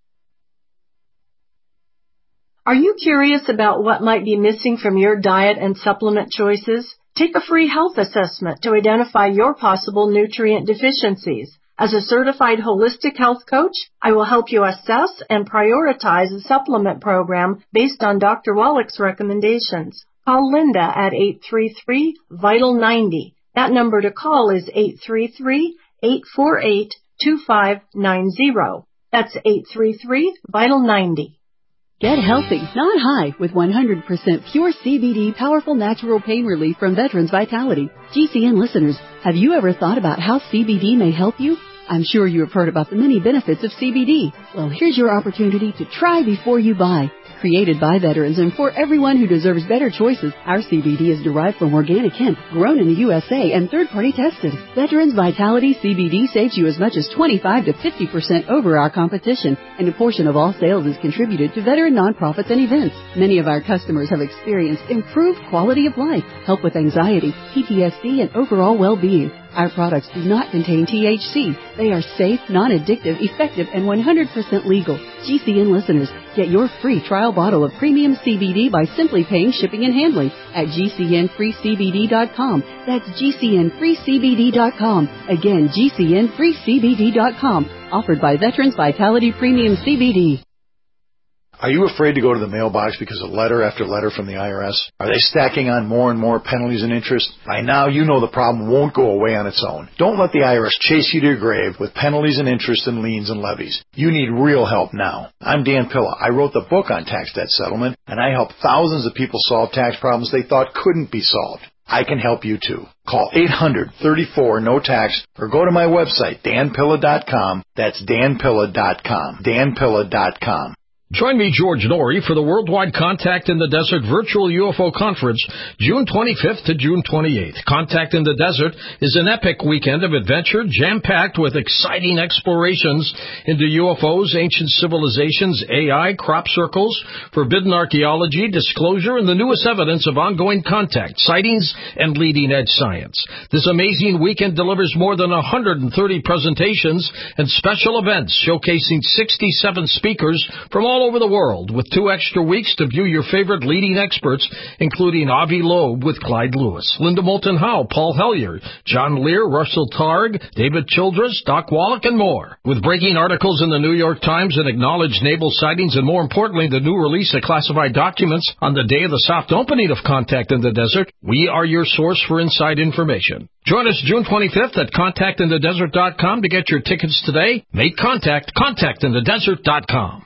Are you curious about what might be missing from your diet and supplement choices? Take a free health assessment to identify your possible nutrient deficiencies. As a certified holistic health coach, I will help you assess and prioritize a supplement program based on Doctor Wallach's recommendations. Call Linda at eight three three, vital ninety. That number to call is eight three three, eight four eight, two five nine zero. That's eight three three, vital ninety. Get healthy, not high, with one hundred percent pure C B D powerful natural pain relief from Veterans Vitality. G C N listeners, have you ever thought about how C B D may help you? I'm sure you have heard about the many benefits of C B D. Well, here's your opportunity to try before you buy. Created by veterans and for everyone who deserves better choices, our C B D is derived from organic hemp, grown in the U S A and third-party tested. Veterans Vitality C B D saves you as much as twenty-five to fifty percent over our competition, and a portion of all sales is contributed to veteran nonprofits and events. Many of our customers have experienced improved quality of life, help with anxiety, P T S D, and overall well-being. Our products do not contain T H C. They are safe, non-addictive, effective, and one hundred percent legal. G C N listeners, get your free trial bottle of premium C B D by simply paying shipping and handling at G C N free C B D dot com. That's G C N free C B D dot com. Again, G C N free C B D dot com. Offered by Veterans Vitality Premium C B D. Are you afraid to go to the mailbox because of letter after letter from the I R S? Are they stacking on more and more penalties and interest? By now, you know the problem won't go away on its own. Don't let the I R S chase you to your grave with penalties and interest and liens and levies. You need real help now. I'm Dan Pilla. I wrote the book on tax debt settlement, and I help thousands of people solve tax problems they thought couldn't be solved. I can help you too. Call eight hundred, thirty-four, no tax or go to my website, dan pilla dot com. That's dan pilla dot com. dan pilla dot com. Join me, George Norrie, for the Worldwide Contact in the Desert Virtual U F O Conference, June twenty-fifth to June twenty-eighth. Contact in the Desert is an epic weekend of adventure, jam-packed with exciting explorations into U F Os, ancient civilizations, A I, crop circles, forbidden archaeology, disclosure, and the newest evidence of ongoing contact, sightings, and leading-edge science. This amazing weekend delivers more than one hundred thirty presentations and special events showcasing sixty-seven speakers from all over the world, with two extra weeks to view your favorite leading experts, including Avi Loeb with Clyde Lewis, Linda Moulton Howe, Paul Hellyer, John Lear, Russell Targ, David Childress, Doc Wallach, and more. With breaking articles in the New York Times and acknowledged naval sightings, and more importantly, the new release of classified documents on the day of the soft opening of Contact in the Desert, we are your source for inside information. Join us June twenty-fifth at contact in the desert dot com to get your tickets today. Make contact, contact in the desert dot com.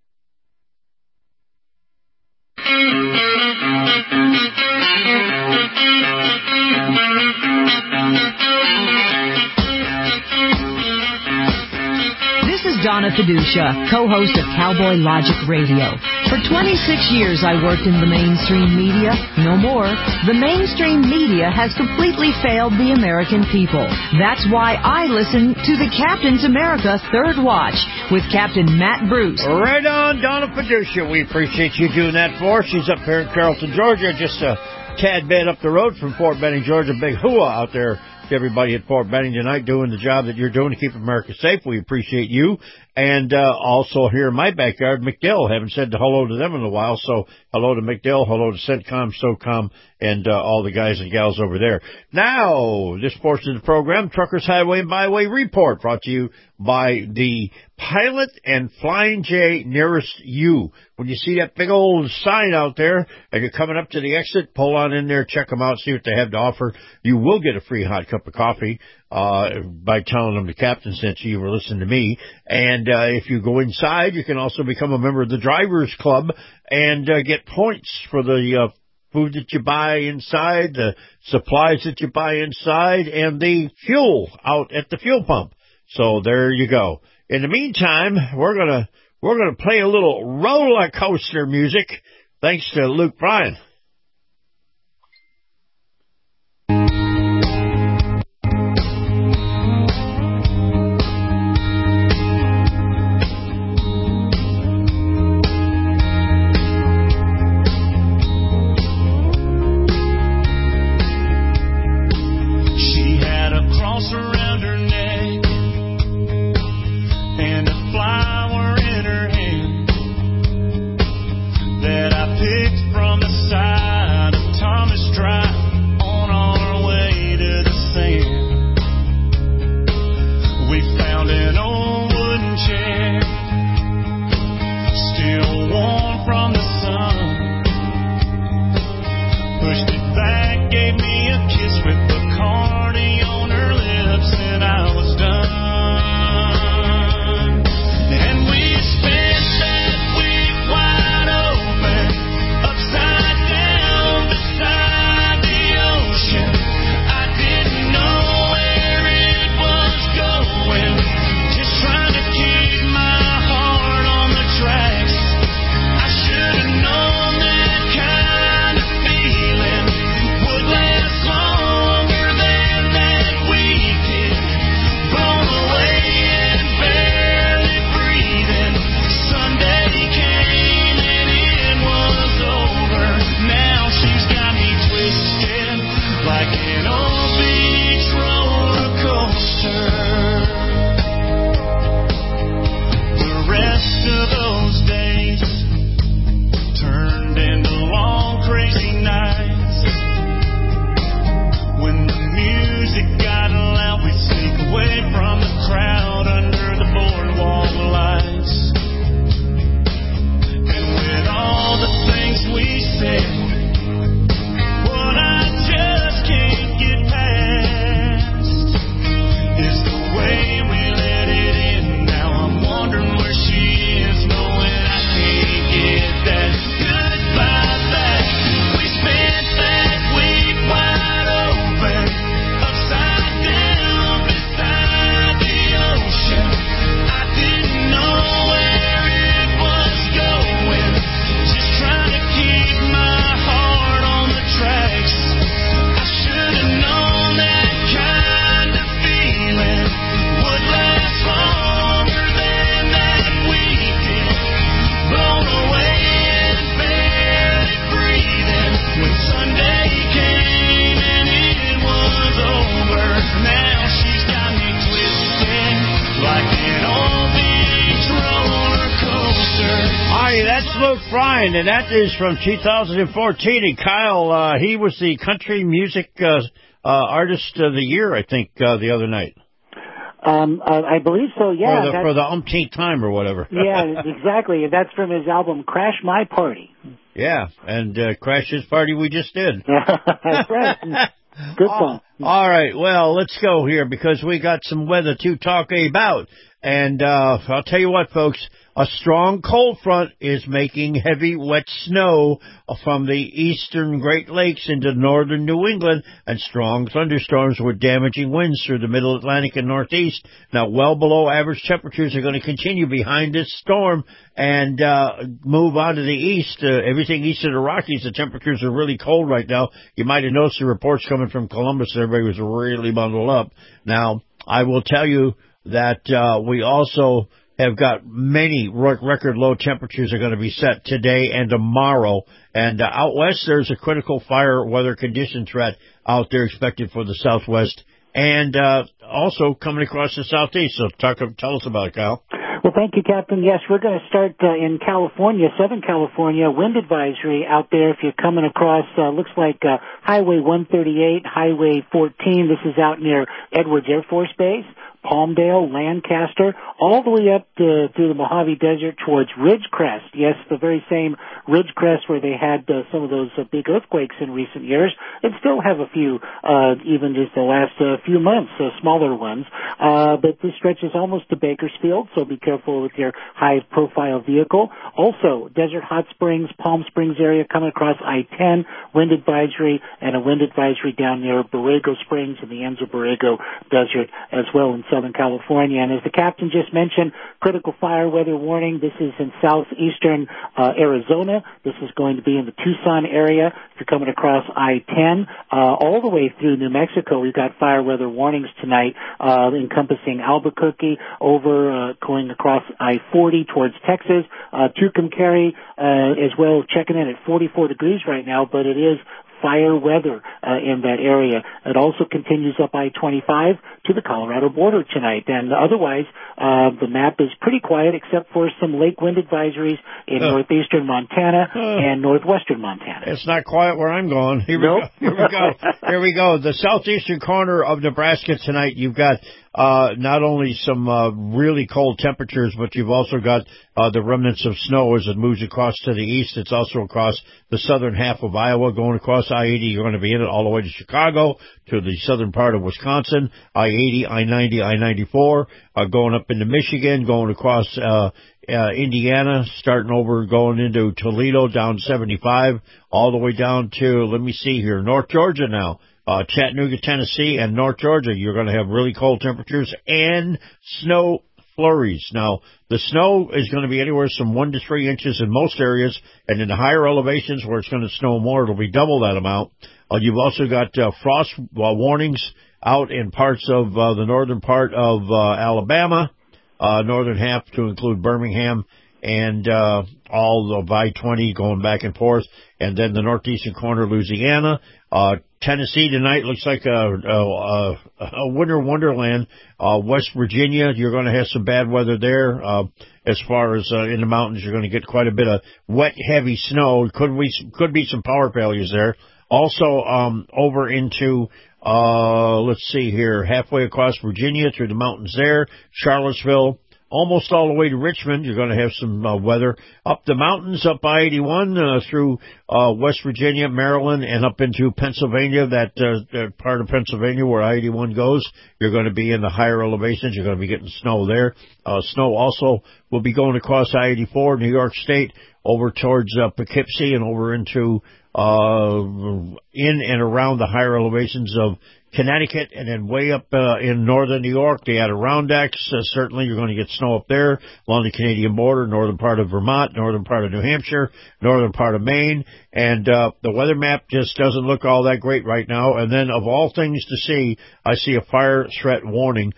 This is Donna Fiducia, co-host of Cowboy Logic Radio. For twenty-six years I worked in the mainstream media. No more. The mainstream media has completely failed the American people. That's why I listen to the Captain's America Third Watch with Captain Matt Bruce. Right on, Donna Fiducia. We appreciate you doing that for us. She's up here in Carrollton, Georgia, just a tad bit up the road from Fort Benning, Georgia. Big hooah out there to everybody at Fort Benning tonight doing the job that you're doing to keep America safe. We appreciate you. And uh, also here in my backyard, McDill. Haven't said hello to them in a while, so hello to McDill, hello to CENTCOM, SOCOM, and uh, all the guys and gals over there. Now, this portion of the program, Truckers Highway and Byway Report, brought to you by the Pilot and Flying J nearest you. When you see that big old sign out there and you're coming up to the exit, pull on in there, check them out, see what they have to offer. You will get a free hot cup of coffee uh by telling them the captain sent you, you were listening to me. And uh if you go inside, you can also become a member of the Drivers Club and uh, get points for the uh food that you buy inside, the supplies that you buy inside, and the fuel out at the fuel pump. So there you go. In the meantime, we're gonna we're gonna play a little roller coaster music, thanks to Luke Bryan. That I picked from the side. nine, and that is from two thousand fourteen. And Kyle, uh, he was the country music uh, uh, artist of the year, I think, uh, the other night. Um, uh, I believe so, yeah. For the, for the umpteenth time or whatever. Yeah, exactly. That's from his album Crash My Party. Yeah, and uh, Crash His Party we just did. That's right. Good fun. Oh, all right, well, let's go here because we got some weather to talk about. And uh, I'll tell you what, folks, a strong cold front is making heavy, wet snow from the eastern Great Lakes into northern New England, and strong thunderstorms with damaging winds through the middle Atlantic and Northeast. Now, well below average temperatures are going to continue behind this storm and uh, move on to the east. Uh, everything east of the Rockies, the temperatures are really cold right now. You might have noticed the reports coming from Columbus. Everybody was really bundled up. Now, I will tell you that uh, we also have got many record low temperatures are going to be set today and tomorrow. And uh, out west, there's a critical fire weather condition threat out there expected for the southwest and uh, also coming across the southeast. So talk, tell us about it, Kyle. Well, thank you, Captain. Yes, we're going to start uh, in California, Southern California, wind advisory out there if you're coming across, uh, looks like uh, Highway one thirty-eight, Highway fourteen. This is out near Edwards Air Force Base. Palmdale, Lancaster, all the way up to, through the Mojave Desert towards Ridgecrest. Yes, the very same Ridgecrest where they had uh, some of those uh, big earthquakes in recent years, and still have a few, uh, even just the last uh, few months, uh, smaller ones. Uh, but this stretches almost to Bakersfield, so be careful with your high-profile vehicle. Also, Desert Hot Springs, Palm Springs area coming across I ten, wind advisory, and a wind advisory down near Borrego Springs in the Enzo Borrego Desert as well in Southern California. And as the captain just mentioned, critical fire weather warning. This is in southeastern uh, Arizona. This is going to be in the Tucson area. If you're coming across I ten, uh, all the way through New Mexico, we've got fire weather warnings tonight, uh, encompassing Albuquerque, over uh, going across I forty towards Texas, uh, Tucumcari, uh, as well, checking in at forty-four degrees right now, but it is fire weather uh, in that area. It also continues up I twenty-five to the Colorado border tonight. And otherwise, uh, the map is pretty quiet except for some lake wind advisories in uh, northeastern Montana uh, and northwestern Montana. It's not quiet where I'm going. Here nope. we go. Here we go. Here we go. The southeastern corner of Nebraska tonight, you've got uh, not only some uh, really cold temperatures, but you've also got uh, the remnants of snow as it moves across to the east. It's also across the southern half of Iowa, going across I eighty. You're going to be in it all the way to Chicago, to the southern part of Wisconsin, I eighty, I ninety, I ninety-four, uh, going up into Michigan, going across uh, uh, Indiana, starting over, going into Toledo, down seventy-five, all the way down to, let me see here, North Georgia now. Uh, Chattanooga, Tennessee, and North Georgia, you're going to have really cold temperatures and snow flurries. Now, the snow is going to be anywhere from one to three inches in most areas, and in the higher elevations where it's going to snow more, it'll be double that amount. Uh, you've also got uh, frost uh, warnings out in parts of uh, the northern part of uh, Alabama, uh, northern half to include Birmingham, and uh, all of I twenty going back and forth, and then the northeastern corner of Louisiana. Uh, Tennessee tonight looks like a, a, a winter wonderland. Uh, West Virginia, you're going to have some bad weather there. Uh, as far as uh, in the mountains, you're going to get quite a bit of wet, heavy snow. Could be, could be some power failures there. Also, um, over into, uh, let's see here, halfway across Virginia through the mountains there, Charlottesville, almost all the way to Richmond, you're going to have some uh, weather. Up the mountains, up I eighty-one, uh, through uh, West Virginia, Maryland, and up into Pennsylvania, that, uh, that part of Pennsylvania where I eighty-one goes. You're going to be in the higher elevations. You're going to be getting snow there. Uh, snow also will be going across I eighty-four, New York State, over towards uh, Poughkeepsie and over into uh in and around the higher elevations of Connecticut, and then way up uh, in northern New York, the Adirondacks. Uh, certainly you're going to get snow up there along the Canadian border, northern part of Vermont, northern part of New Hampshire, northern part of Maine, and uh the weather map just doesn't look all that great right now. And then of all things to see, I see a fire threat warning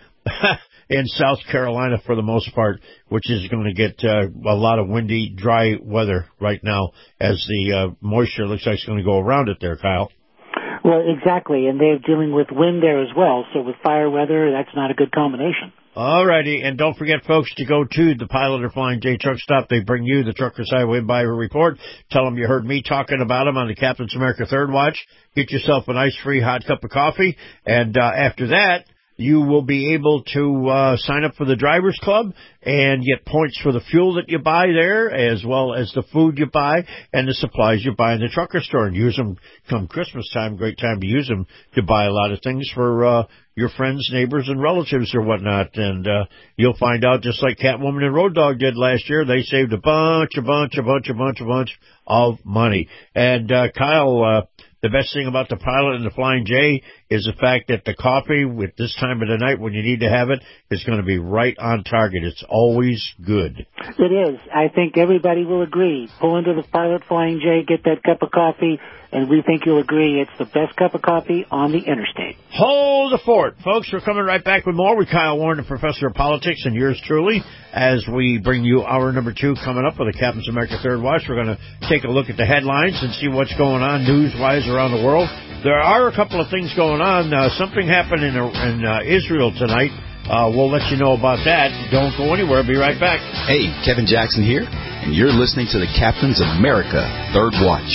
in South Carolina for the most part, which is going to get uh, a lot of windy, dry weather right now as the uh, moisture looks like it's going to go around it there, Kyle. Well, exactly, and they're dealing with wind there as well, so with fire weather, that's not a good combination. All righty, and don't forget, folks, to go to the Pilot or Flying J Truck Stop. They bring you the Truckers Highway Buyer Report. Tell them you heard me talking about them on the Captain's America Third Watch. Get yourself a nice free hot cup of coffee, and uh, after that, you will be able to uh, sign up for the Drivers Club and get points for the fuel that you buy there, as well as the food you buy and the supplies you buy in the trucker store. And use them come Christmas time, great time to use them to buy a lot of things for uh, your friends, neighbors, and relatives or whatnot. And uh, you'll find out, just like Catwoman and Road Dogg did last year, they saved a bunch, a bunch, a bunch, a bunch, a bunch of money. And uh, Kyle, uh, the best thing about the Pilot and the Flying J is the fact that the coffee, with this time of the night when you need to have it, is going to be right on target. It's always good. It is. I think everybody will agree. Pull into the Pilot Flying J, get that cup of coffee, and we think you'll agree it's the best cup of coffee on the interstate. Hold the fort. Folks, we're coming right back with more with Kyle Warren, the Professor of Politics, and yours truly, as we bring you hour number two coming up with the Captain's America Third Watch. We're going to take a look at the headlines and see what's going on news-wise around the world. There are a couple of things going on. Uh, something happened in, in uh, Israel tonight. Uh, we'll let you know about that. Don't go anywhere. Be right back. Hey, Kevin Jackson here, and you're listening to the Captain's America Third Watch.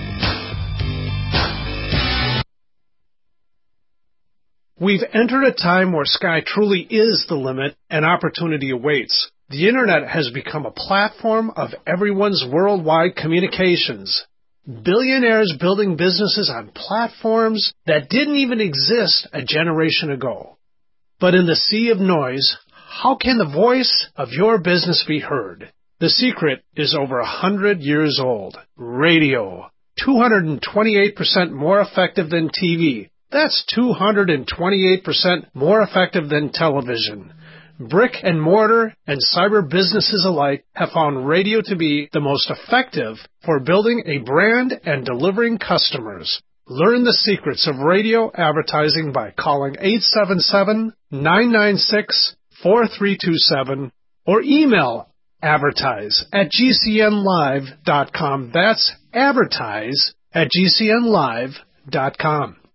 We've entered a time where sky truly is the limit and opportunity awaits. The Internet has become a platform of everyone's worldwide communications. Billionaires building businesses on platforms that didn't even exist a generation ago. But in the sea of noise, how can the voice of your business be heard? The secret is over a hundred years old. Radio. two hundred twenty-eight percent more effective than T V. That's two hundred twenty-eight percent more effective than television. Brick and mortar and cyber businesses alike have found radio to be the most effective for building a brand and delivering customers. Learn the secrets of radio advertising by calling eight seven seven, nine nine six, four three two seven or email advertise at g c n live dot com. That's advertise at g c n live dot com.